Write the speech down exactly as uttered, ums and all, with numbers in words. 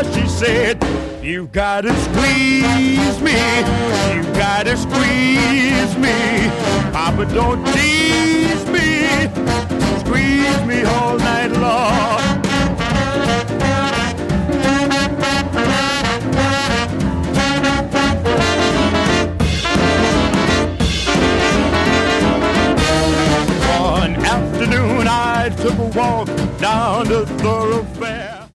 she said, you gotta squeeze me, you gotta squeeze me. Papa, don't tease me, squeeze me all night long. One afternoon I took a walk down the thoroughfare.